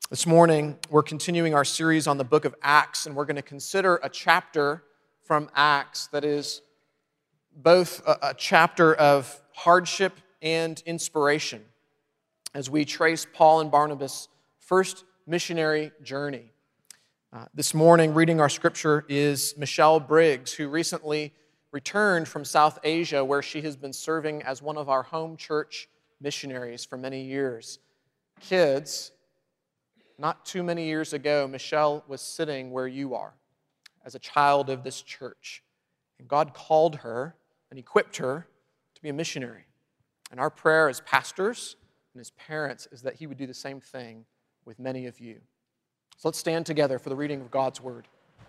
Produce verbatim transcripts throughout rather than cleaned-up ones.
This morning, we're continuing our series on the book of Acts, and we're going to consider a chapter from Acts that is both a, a chapter of hardship and inspiration as we trace Paul and Barnabas' first missionary journey. Uh, this morning, reading our scripture is Michelle Briggs, who recently returned from South Asia, where she has been serving as one of our home church missionaries for many years. Kids, not too many years ago, Michelle was sitting where you are as a child of this church. And God called her and equipped her to be a missionary. And our prayer as pastors and as parents is that He would do the same thing with many of you. So let's stand together for the reading of God's Word.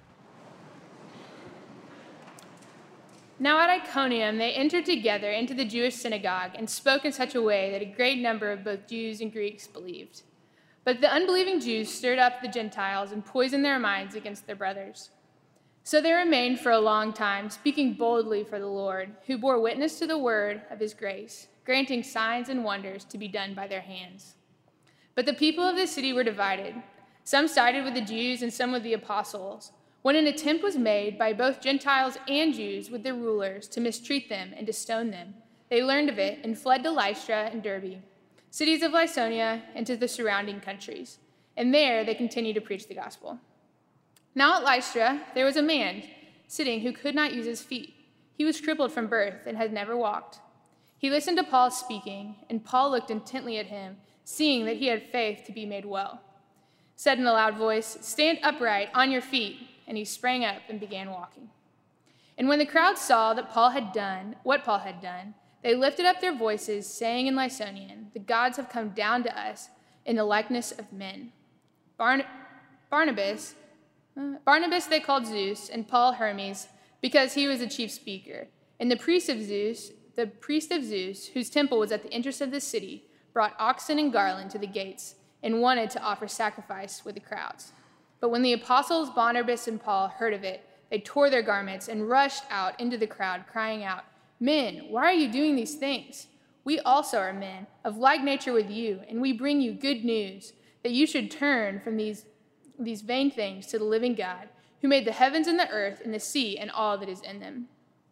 Now at Iconium they entered together into the Jewish synagogue and spoke in such a way that a great number of both Jews and Greeks believed. But the unbelieving Jews stirred up the Gentiles and poisoned their minds against their brothers. So they remained for a long time, speaking boldly for the Lord, who bore witness to the word of his grace, granting signs and wonders to be done by their hands. But the people of the city were divided. Some sided with the Jews and some with the apostles, when an attempt was made by both Gentiles and Jews with their rulers to mistreat them and to stone them. They learned of it and fled to Lystra and Derbe, cities of Lycaonia, and to the surrounding countries. And there they continued to preach the gospel. Now at Lystra there was a man sitting who could not use his feet. He was crippled from birth and had never walked. He listened to Paul speaking, and Paul looked intently at him, seeing that he had faith to be made well. Said in a loud voice, "Stand upright on your feet." And he sprang up and began walking. And when the crowd saw that Paul had done what Paul had done, they lifted up their voices, saying in Lycaonian, "The gods have come down to us in the likeness of men." Barn- Barnabas, uh, Barnabas they called Zeus, and Paul Hermes, because he was the chief speaker. And the priest of Zeus, the priest of Zeus, whose temple was at the entrance of the city, brought oxen and garland to the gates, and wanted to offer sacrifice with the crowds. But when the apostles Barnabas and Paul heard of it, they tore their garments and rushed out into the crowd, crying out, "Men, why are you doing these things? We also are men, of like nature with you, and we bring you good news, that you should turn from these, these vain things to the living God, who made the heavens and the earth and the sea and all that is in them.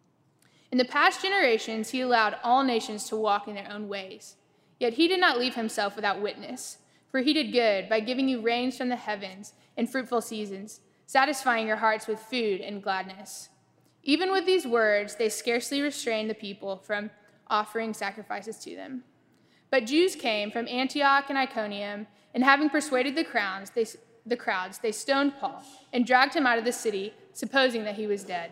In the past generations he allowed all nations to walk in their own ways. Yet he did not leave himself without witness, for he did good by giving you rains from the heavens and fruitful seasons, satisfying your hearts with food and gladness." Even with these words, they scarcely restrained the people from offering sacrifices to them. But Jews came from Antioch and Iconium, and having persuaded the crowds, they, the crowds, they stoned Paul and dragged him out of the city, supposing that he was dead.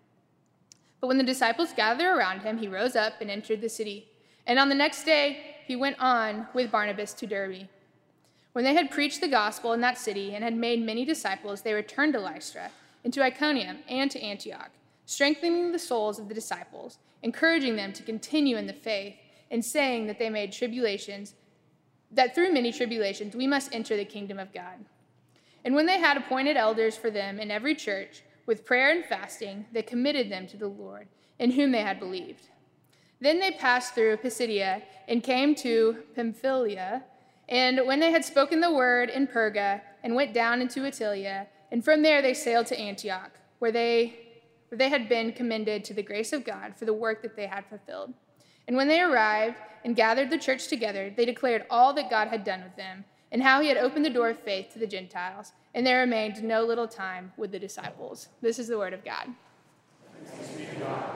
But when the disciples gathered around him, he rose up and entered the city. And on the next day, he went on with Barnabas to Derbe. When they had preached the gospel in that city and had made many disciples, they returned to Lystra, and to Iconium, and to Antioch, strengthening the souls of the disciples, encouraging them to continue in the faith, and saying that they made tribulations, that through many tribulations we must enter the kingdom of God. And when they had appointed elders for them in every church, with prayer and fasting, they committed them to the Lord, in whom they had believed. Then they passed through Pisidia and came to Pamphylia. And when they had spoken the word in Perga, and went down into Attalia, and from there they sailed to Antioch, where they, where they had been commended to the grace of God for the work that they had fulfilled. And when they arrived and gathered the church together, they declared all that God had done with them, and how he had opened the door of faith to the Gentiles. And they remained no little time with the disciples. This is the word of God. Thanks be to God.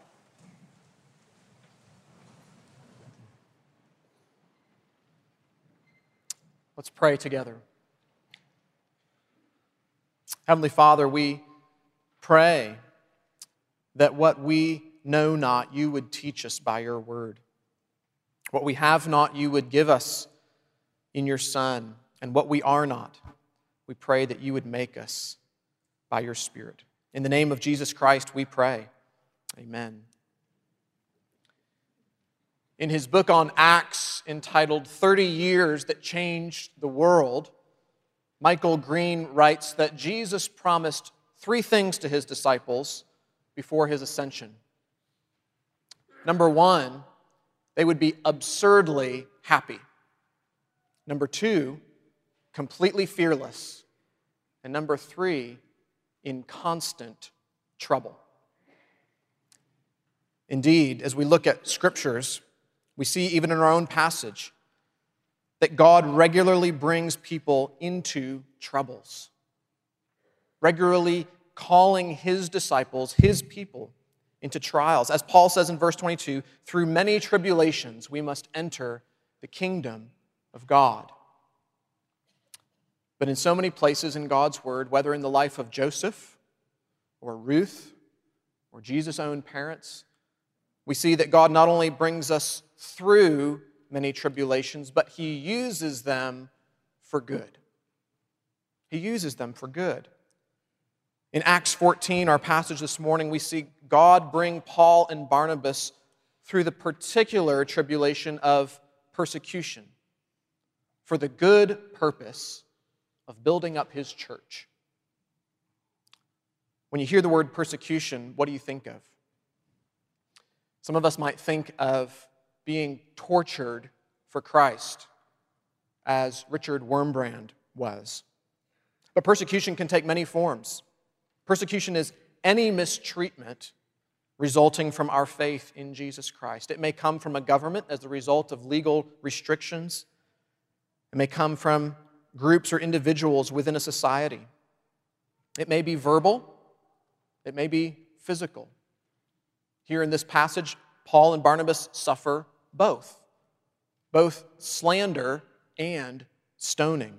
Let's pray together. Heavenly Father, we pray that what we know not, you would teach us by your word. What we have not, you would give us in your Son. And what we are not, we pray that you would make us by your Spirit. In the name of Jesus Christ, we pray. Amen. In his book on Acts, entitled thirty years That Changed the World, Michael Green writes that Jesus promised three things to his disciples before his ascension. Number one, they would be absurdly happy. Number two, completely fearless. And number three, in constant trouble. Indeed, as we look at scriptures, we see even in our own passage that God regularly brings people into troubles, regularly calling his disciples, his people, into trials. As Paul says in verse twenty-two, through many tribulations we must enter the kingdom of God. But in so many places in God's word, whether in the life of Joseph or Ruth or Jesus' own parents, we see that God not only brings us through many tribulations, but he uses them for good. He uses them for good. In Acts fourteen, our passage this morning, we see God bring Paul and Barnabas through the particular tribulation of persecution for the good purpose of building up his church. When you hear the word persecution, what do you think of? Some of us might think of being tortured for Christ, as Richard Wurmbrand was. But persecution can take many forms. Persecution is any mistreatment resulting from our faith in Jesus Christ. It may come from a government as a result of legal restrictions. It may come from groups or individuals within a society. It may be verbal. It may be physical. Here in this passage, Paul and Barnabas suffer both, both slander and stoning.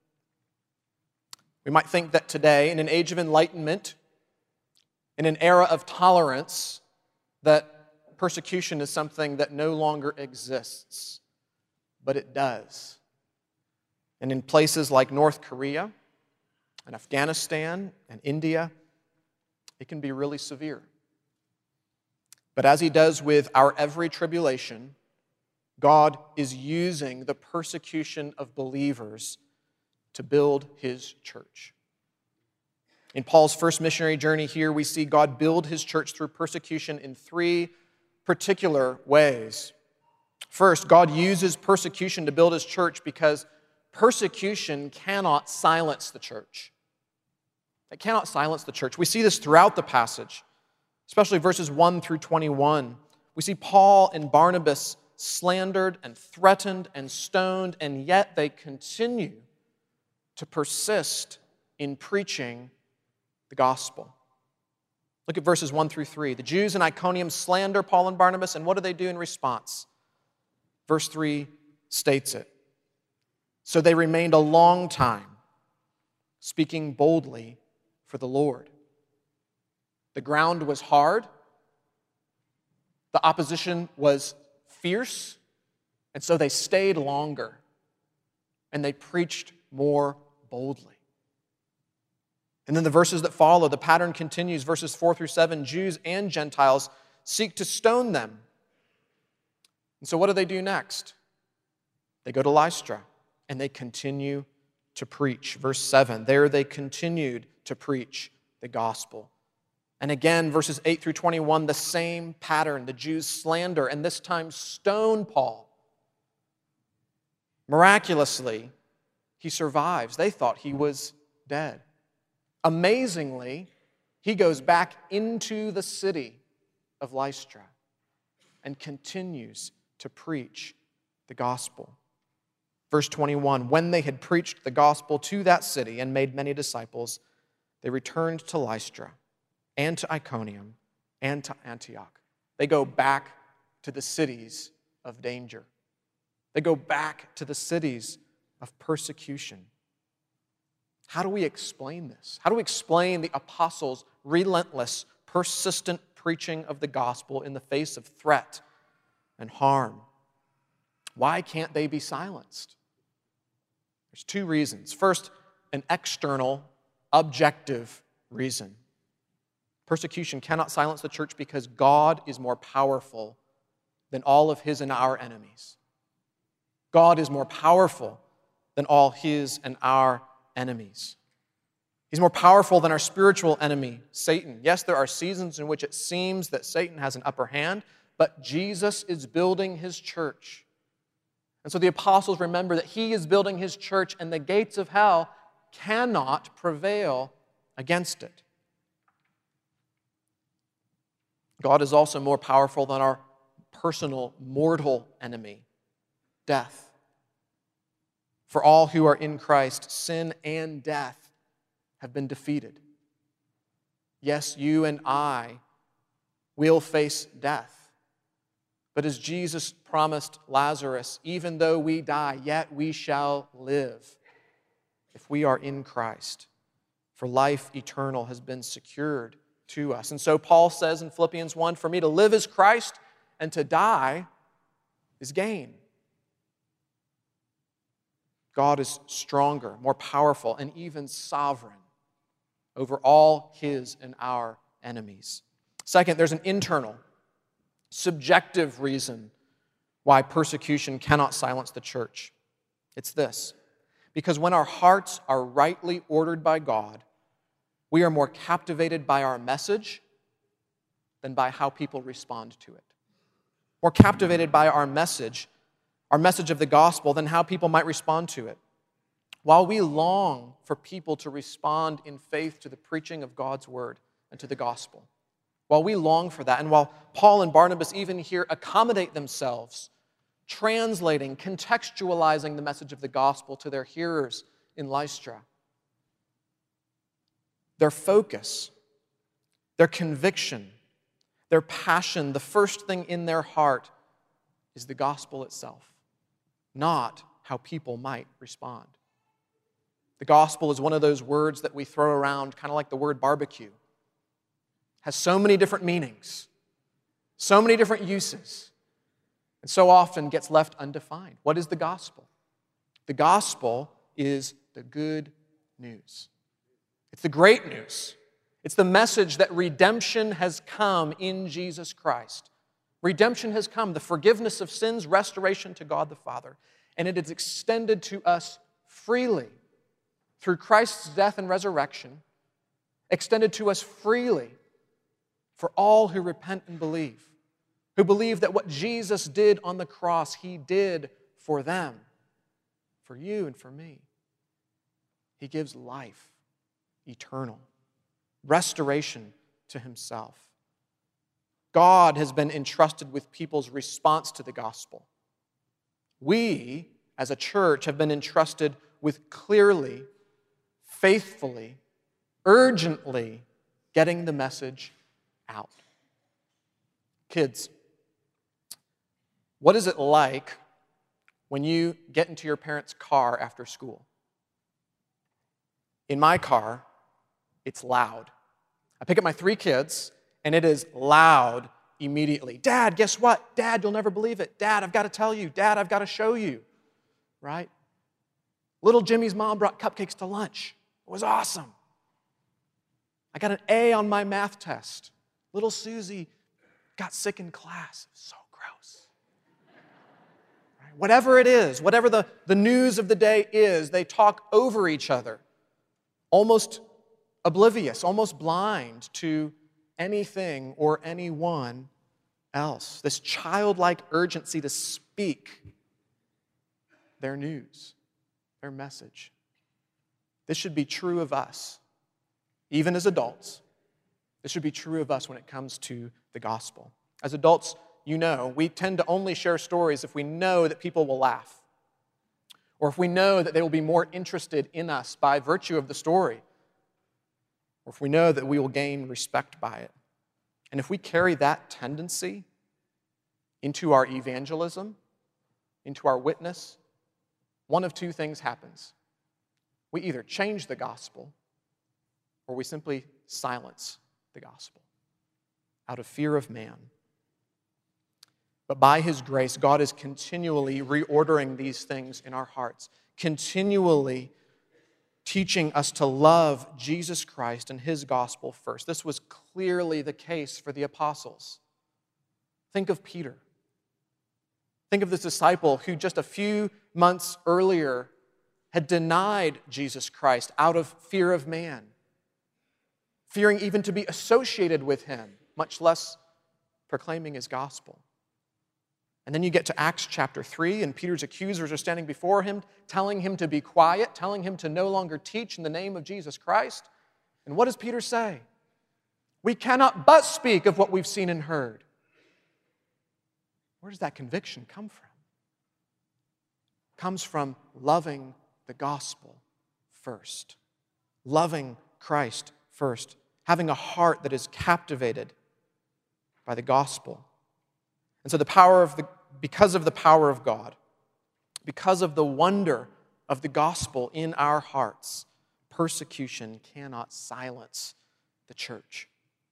We might think that today, in an age of enlightenment, in an era of tolerance, that persecution is something that no longer exists, but it does. And in places like North Korea and Afghanistan and India, it can be really severe. But as he does with our every tribulation, God is using the persecution of believers to build his church. In Paul's first missionary journey here, we see God build his church through persecution in three particular ways. First, God uses persecution to build his church because persecution cannot silence the church. It cannot silence the church. We see this throughout the passage, especially verses one through twenty-one. We see Paul and Barnabas slandered and threatened and stoned, and yet they continue to persist in preaching the gospel. Look at verses one through three. The Jews in Iconium slander Paul and Barnabas, and what do they do in response? Verse three states it. So they remained a long time, speaking boldly for the Lord. The ground was hard, the opposition was fierce, and so they stayed longer, and they preached more boldly. And then the verses that follow, the pattern continues, verses four through seven, Jews and Gentiles seek to stone them. And so what do they do next? They go to Lystra, and they continue to preach. Verse seven, there they continued to preach the gospel. And again, verses eight through twenty-one, the same pattern. The Jews slander, and this time stone Paul. Miraculously, he survives. They thought he was dead. Amazingly, he goes back into the city of Lystra and continues to preach the gospel. Verse twenty-one, when they had preached the gospel to that city and made many disciples, they returned to Lystra and to Iconium and to Antioch. They go back to the cities of danger. They go back to the cities of persecution. How do we explain this? How do we explain the apostles' relentless, persistent preaching of the gospel in the face of threat and harm? Why can't they be silenced? There's two reasons. First, an external, objective reason. Persecution cannot silence the church because God is more powerful than all of his and our enemies. God is more powerful than all his and our enemies. He's more powerful than our spiritual enemy, Satan. Yes, there are seasons in which it seems that Satan has an upper hand, but Jesus is building his church. And so the apostles remember that he is building his church and the gates of hell cannot prevail against it. God is also more powerful than our personal mortal enemy, death. For all who are in Christ, sin and death have been defeated. Yes, you and I will face death. But as Jesus promised Lazarus, even though we die, yet we shall live if we are in Christ. For life eternal has been secured to us. And so Paul says in Philippians one, for me to live is Christ and to die is gain. God is stronger, more powerful, and even sovereign over all his and our enemies. Second, there's an internal, subjective reason why persecution cannot silence the church. It's this: because when our hearts are rightly ordered by God, we are more captivated by our message than by how people respond to it. More captivated by our message, our message of the gospel, than how people might respond to it. While we long for people to respond in faith to the preaching of God's word and to the gospel, while we long for that, and while Paul and Barnabas even here accommodate themselves, translating, contextualizing the message of the gospel to their hearers in Lystra, their focus, their conviction, their passion, the first thing in their heart is the gospel itself, not how people might respond. The gospel is one of those words that we throw around, kind of like the word barbecue. Has so many different meanings, so many different uses, and so often gets left undefined. What is the gospel? The gospel is the good news. It's the great news. It's the message that redemption has come in Jesus Christ. Redemption has come, the forgiveness of sins, restoration to God the Father, and it is extended to us freely through Christ's death and resurrection, extended to us freely for all who repent and believe, who believe that what Jesus did on the cross, he did for them, for you and for me. He gives life eternal, restoration to himself. God has been entrusted with people's response to the gospel. We, as a church, have been entrusted with clearly, faithfully, urgently getting the message out. Kids, what is it like when you get into your parents' car after school? In my car, it's loud. I pick up my three kids, and it is loud immediately. Dad, guess what? Dad, you'll never believe it. Dad, I've got to tell you. Dad, I've got to show you. Right? Little Jimmy's mom brought cupcakes to lunch. It was awesome. I got an A on my math test. Little Susie got sick in class. It was so gross. Right? Whatever it is, whatever the, the news of the day is, they talk over each other, almost oblivious, almost blind to anything or anyone else. This childlike urgency to speak their news, their message. This should be true of us, even as adults. This should be true of us when it comes to the gospel. As adults, you know, we tend to only share stories if we know that people will laugh, or if we know that they will be more interested in us by virtue of the story, or if we know that we will gain respect by it. And if we carry that tendency into our evangelism, into our witness, one of two things happens. We either change the gospel, or we simply silence the gospel out of fear of man. But by his grace, God is continually reordering these things in our hearts, continually teaching us to love Jesus Christ and his gospel first. This was clearly the case for the apostles. Think of Peter. Think of this disciple who just a few months earlier had denied Jesus Christ out of fear of man, fearing even to be associated with him, much less proclaiming his gospel. And then you get to Acts chapter three, and Peter's accusers are standing before him, telling him to be quiet, telling him to no longer teach in the name of Jesus Christ. And what does Peter say? We cannot but speak of what we've seen and heard. Where does that conviction come from? It comes from loving the gospel first, loving Christ first, having a heart that is captivated by the gospel. And so the power of the, because of the power of God, because of the wonder of the gospel in our hearts, persecution cannot silence the church.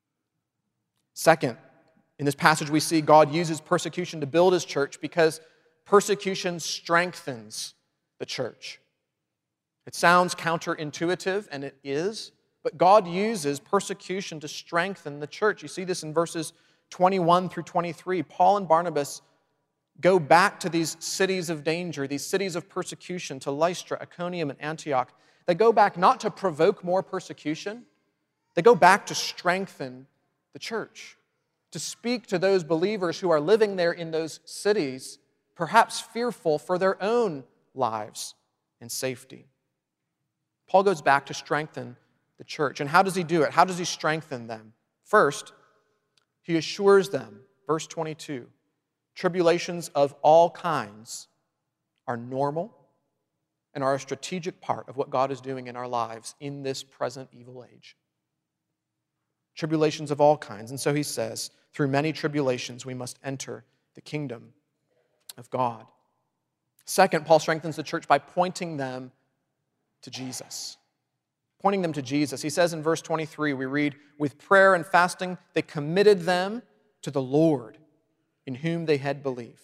Second, in this passage we see God uses persecution to build his church because persecution strengthens the church. It sounds counterintuitive, and it is, but God uses persecution to strengthen the church. You see this in verses twenty-one through twenty-three. Paul and Barnabas go back to these cities of danger, these cities of persecution, to Lystra, Iconium, and Antioch. They go back not to provoke more persecution. They go back to strengthen the church, to speak to those believers who are living there in those cities, perhaps fearful for their own lives and safety. Paul goes back to strengthen the church. And how does he do it? How does he strengthen them? First, he assures them, verse twenty-two, tribulations of all kinds are normal and are a strategic part of what God is doing in our lives in this present evil age. Tribulations of all kinds. And so he says, through many tribulations we must enter the kingdom of God. Second, Paul strengthens the church by pointing them to Jesus. Pointing them to Jesus. He says in verse twenty-three, we read, with prayer and fasting, they committed them to the Lord in whom they had believed.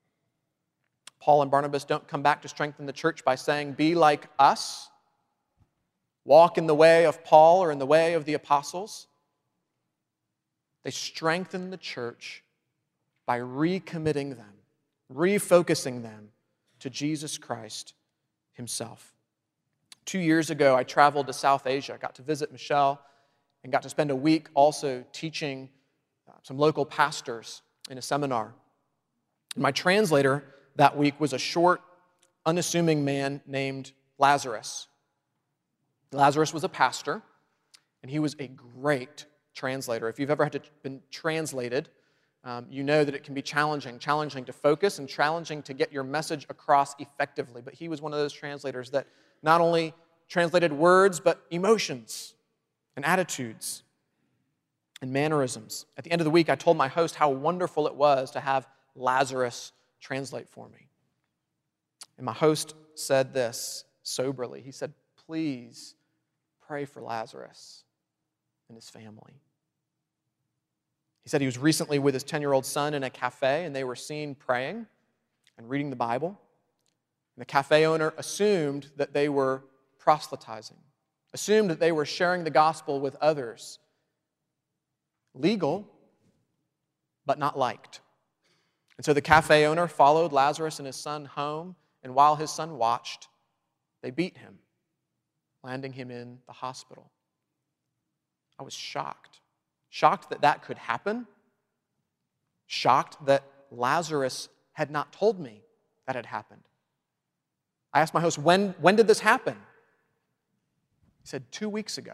Paul and Barnabas don't come back to strengthen the church by saying, be like us, walk in the way of Paul or in the way of the apostles. They strengthen the church by recommitting them, refocusing them to Jesus Christ himself. Two years ago, I traveled to South Asia. I got to visit Michelle and got to spend a week also teaching uh, some local pastors in a seminar. And my translator that week was a short, unassuming man named Lazarus. Lazarus was a pastor, and he was a great translator. If you've ever had to been translated, um, you know that it can be challenging, challenging to focus and challenging to get your message across effectively. But he was one of those translators that not only translated words, but emotions and attitudes and mannerisms. At the end of the week, I told my host how wonderful it was to have Lazarus translate for me. And my host said this soberly. He said, please pray for Lazarus and his family. He said he was recently with his ten-year-old son in a cafe, and they were seen praying and reading the Bible. And the cafe owner assumed that they were proselytizing, assumed that they were sharing the gospel with others. Legal, but not liked. And so the cafe owner followed Lazarus and his son home, and while his son watched, they beat him, landing him in the hospital. I was shocked. Shocked that that could happen. Shocked that Lazarus had not told me that had happened. I asked my host, when, when did this happen? He said, two weeks ago.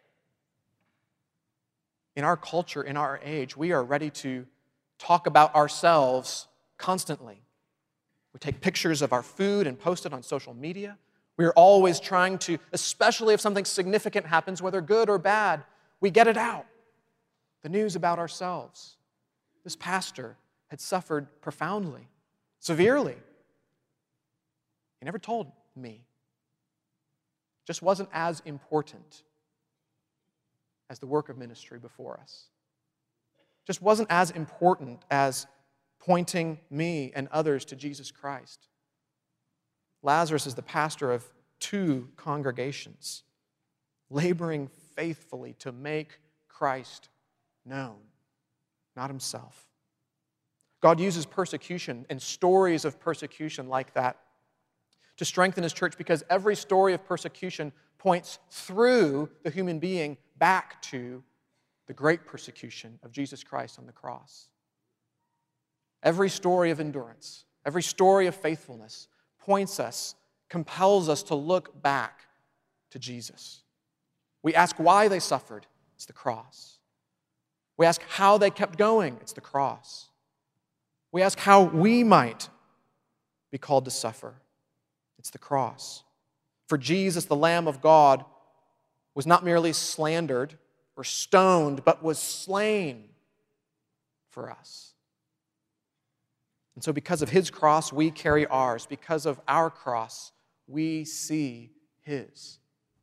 In our culture, in our age, we are ready to talk about ourselves constantly. We take pictures of our food and post it on social media. We are always trying to, especially if something significant happens, whether good or bad, we get it out. The news about ourselves. This pastor had suffered profoundly, severely. He never told me. Just wasn't as important as the work of ministry before us. Just wasn't as important as pointing me and others to Jesus Christ. Lazarus is the pastor of two congregations, laboring faithfully to make Christ known, not himself. God uses persecution and stories of persecution like that to strengthen his church, because every story of persecution points through the human being back to the great persecution of Jesus Christ on the cross. Every story of endurance, every story of faithfulness points us, compels us to look back to Jesus. We ask why they suffered. It's the cross. We ask how they kept going. It's the cross. We ask how we might be called to suffer. It's the cross. For Jesus, the Lamb of God, was not merely slandered or stoned, but was slain for us. And so because of his cross, we carry ours. Because of our cross, we see his.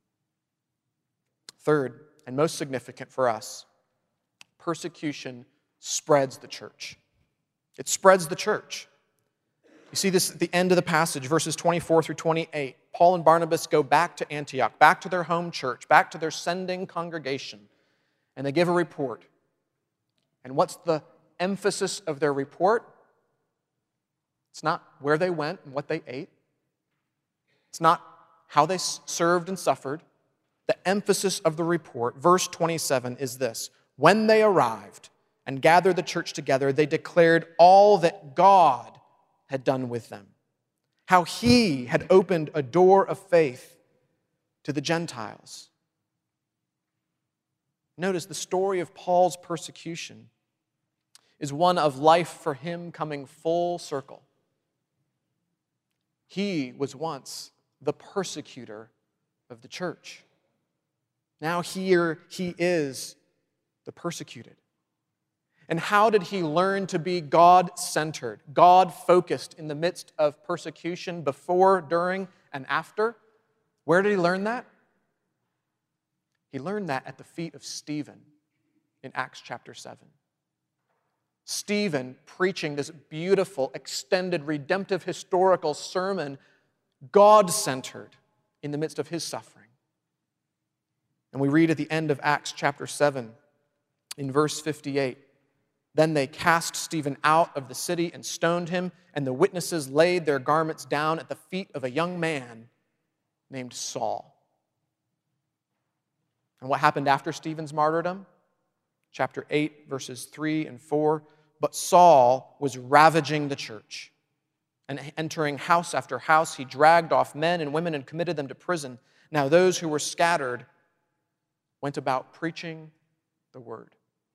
Third, and most significant for us, persecution spreads the church. It spreads the church. You see this at the end of the passage, verses twenty-four through twenty-eight. Paul and Barnabas go back to Antioch, back to their home church, back to their sending congregation, and they give a report. And what's the emphasis of their report? It's not where they went and what they ate. It's not how they served and suffered. The emphasis of the report, verse twenty-seven, is this: when they arrived and gathered the church together, they declared all that God had done with them, how he had opened a door of faith to the Gentiles. Notice the story of Paul's persecution is one of life for him coming full circle. He was once the persecutor of the church. Now here he is the persecuted. And how did he learn to be God-centered, God-focused in the midst of persecution before, during, and after? Where did he learn that? He learned that at the feet of Stephen in Acts chapter seven. Stephen preaching this beautiful, extended, redemptive, historical sermon, God-centered in the midst of his suffering. And we read at the end of Acts chapter seven, in verse fifty-eight, then they cast Stephen out of the city and stoned him, and the witnesses laid their garments down at the feet of a young man named Saul. And what happened after Stephen's martyrdom? Chapter eight, verses three and four. But Saul was ravaging the church, and entering house after house, he dragged off men and women and committed them to prison. Now those who were scattered went about preaching the word.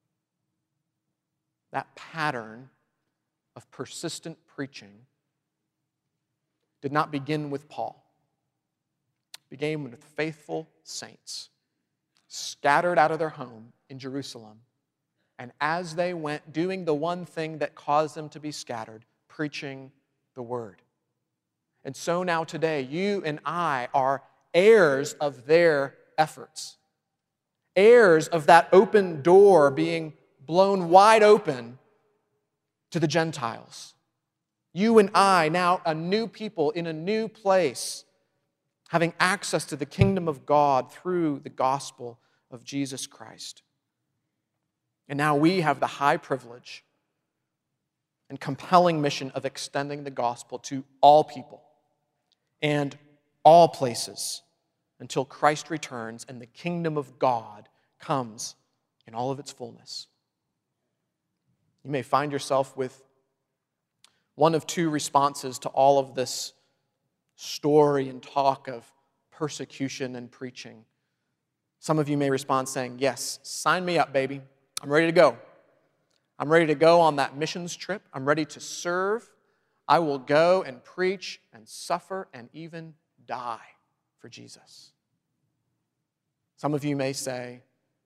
That pattern of persistent preaching did not begin with Paul. It began with faithful saints scattered out of their home in Jerusalem. And as they went, doing the one thing that caused them to be scattered, preaching the word. And so now today, you and I are heirs of their efforts. Heirs of that open door being blown wide open to the Gentiles. You and I, now a new people in a new place, having access to the kingdom of God through the gospel of Jesus Christ. And now we have the high privilege and compelling mission of extending the gospel to all people and all places until Christ returns and the kingdom of God comes in all of its fullness. You may find yourself with one of two responses to all of this story and talk of persecution and preaching. Some of you may respond saying, yes, sign me up, baby. I'm ready to go. I'm ready to go on that missions trip. I'm ready to serve. I will go and preach and suffer and even die for Jesus. Some of you may say,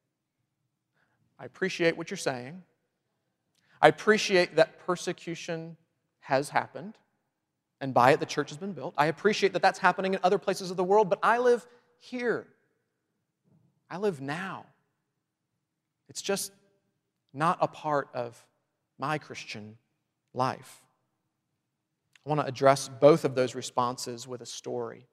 I appreciate what you're saying. I appreciate that persecution has happened, and by it the church has been built. I appreciate that that's happening in other places of the world, but I live here. I live now. It's just not a part of my Christian life. I want to address both of those responses with a story.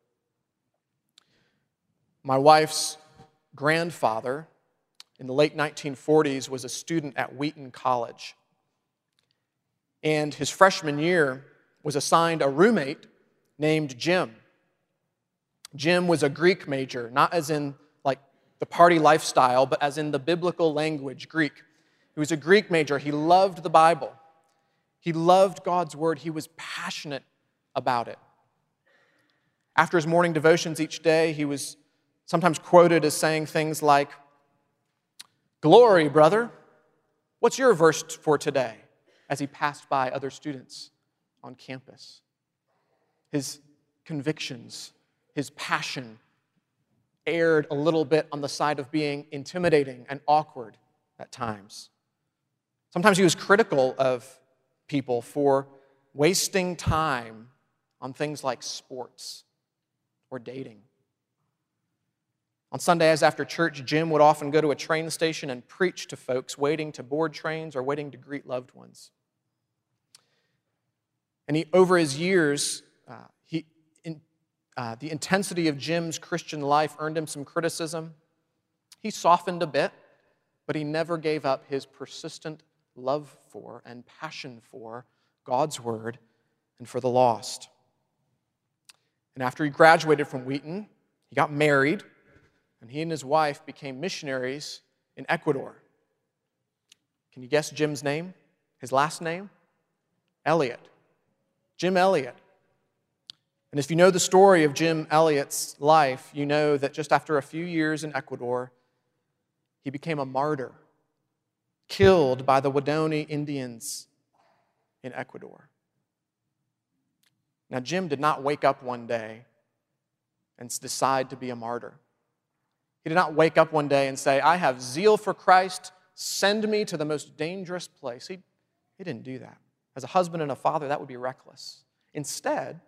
My wife's grandfather in the late nineteen forties was a student at Wheaton College. And his freshman year was assigned a roommate named Jim. Jim was a Greek major, not as in like the party lifestyle, but as in the biblical language, Greek. He was a Greek major. He loved the Bible. He loved God's word. He was passionate about it. After his morning devotions each day, he was sometimes quoted as saying things like, "Glory, brother, what's your verse for today?" as he passed by other students on campus. His convictions, his passion erred a little bit on the side of being intimidating and awkward at times. Sometimes he was critical of people for wasting time on things like sports or dating. On Sundays after church, Jim would often go to a train station and preach to folks waiting to board trains or waiting to greet loved ones. And he, over his years, uh, he, in, uh, the intensity of Jim's Christian life earned him some criticism. He softened a bit, but he never gave up his persistent love for and passion for God's word and for the lost. And after he graduated from Wheaton, he got married, and he and his wife became missionaries in Ecuador. Can you guess Jim's name? His last name? Elliott. Jim Elliott. And if you know the story of Jim Elliott's life, you know that just after a few years in Ecuador, he became a martyr, killed by the Waodani Indians in Ecuador. Now, Jim did not wake up one day and decide to be a martyr. He did not wake up one day and say, "I have zeal for Christ, send me to the most dangerous place." He, he didn't do that. As a husband and a father, that would be reckless. Instead,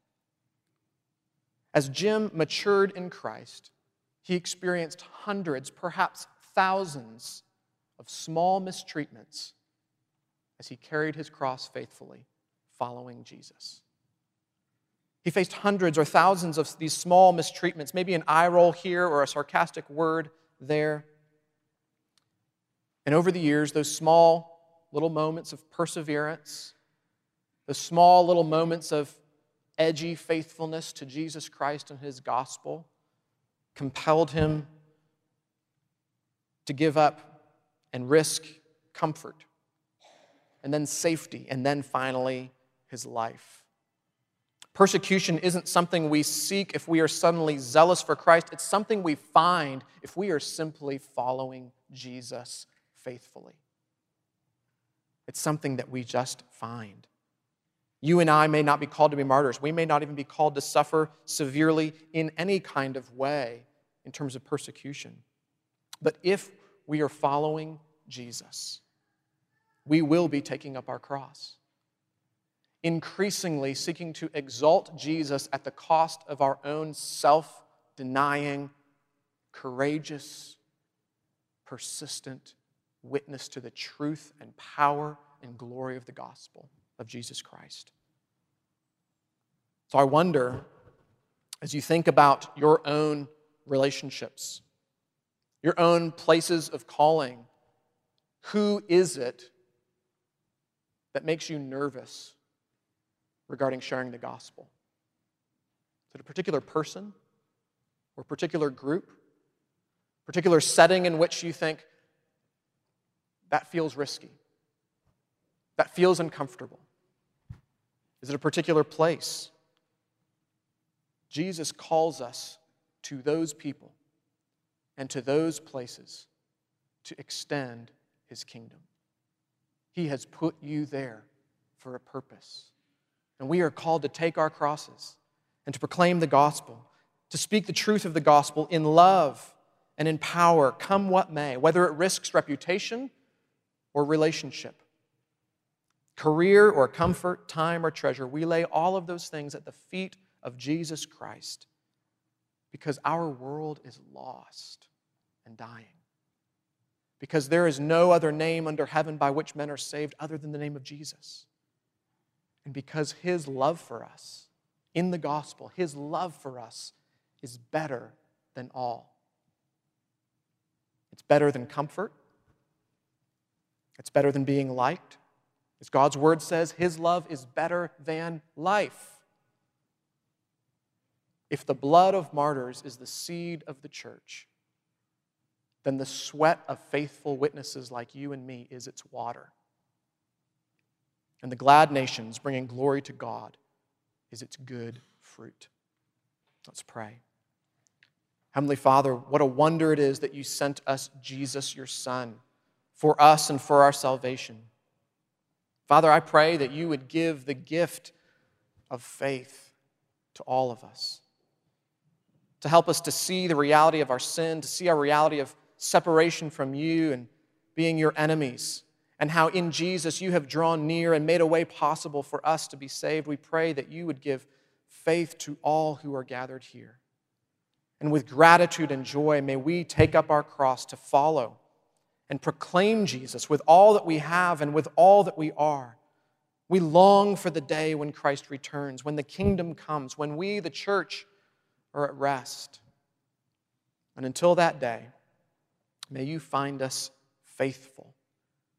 as Jim matured in Christ, he experienced hundreds, perhaps thousands, of small mistreatments as he carried his cross faithfully, following Jesus. He faced hundreds or thousands of these small mistreatments, maybe an eye roll here or a sarcastic word there. And over the years, those small little moments of perseverance, those small little moments of edgy faithfulness to Jesus Christ and his gospel compelled him to give up and risk comfort, and then safety, and then finally his life. Persecution isn't something we seek if we are suddenly zealous for Christ. It's something we find if we are simply following Jesus faithfully. It's something that we just find. You and I may not be called to be martyrs. We may not even be called to suffer severely in any kind of way in terms of persecution. But if we are following Jesus, we will be taking up our cross, increasingly seeking to exalt Jesus at the cost of our own self-denying, courageous, persistent witness to the truth and power and glory of the gospel of Jesus Christ. So I wonder, as you think about your own relationships, your own places of calling, who is it that makes you nervous regarding sharing the gospel? Is it a particular person or a particular group, particular setting in which you think, that feels risky, that feels uncomfortable? Is it a particular place? Jesus calls us to those people and to those places to extend his kingdom. He has put you there for a purpose. And we are called to take our crosses and to proclaim the gospel, to speak the truth of the gospel in love and in power, come what may, whether it risks reputation or relationship, career or comfort, time or treasure. We lay all of those things at the feet of Jesus Christ because our world is lost and dying. Because there is no other name under heaven by which men are saved other than the name of Jesus. And because his love for us in the gospel, his love for us is better than all. It's better than comfort. It's better than being liked. As God's word says, his love is better than life. If the blood of martyrs is the seed of the church, then the sweat of faithful witnesses like you and me is its water. And the glad nations bringing glory to God is its good fruit. Let's pray. Heavenly Father, what a wonder it is that you sent us Jesus, your Son, for us and for our salvation. Father, I pray that you would give the gift of faith to all of us, to help us to see the reality of our sin, to see our reality of separation from you and being your enemies, and how in Jesus you have drawn near and made a way possible for us to be saved. We pray that you would give faith to all who are gathered here. And with gratitude and joy, may we take up our cross to follow and proclaim Jesus with all that we have and with all that we are. We long for the day when Christ returns, when the kingdom comes, when we, the church, are at rest. And until that day, may you find us faithful,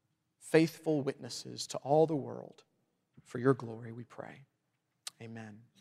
faithful witnesses to all the world. For your glory, we pray. Amen.